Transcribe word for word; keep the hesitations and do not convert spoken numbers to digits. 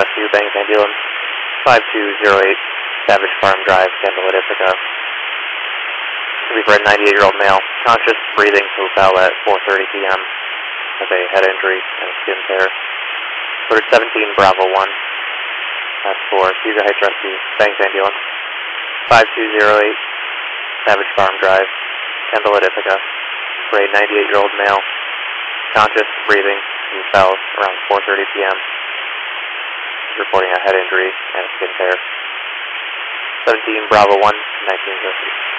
Rescue, Bangs Ambulance, five two zero eight, Savage Farm Drive, Campbell, Ithaca. We've read ninety-eight-year-old male, conscious, breathing, who fell at four thirty p m with a head injury and a skin tear. Ordered seventeen Bravo one. That's for Cedar Heights Rescue, Bangs Ambulance, five two zero eight, Savage Farm Drive, Campbell, Ithaca. For a ninety-eight-year-old male, conscious, breathing, who fell around four thirty p m reporting a head injury and a skin tear. seventeen Bravo one, nineteen Rescue.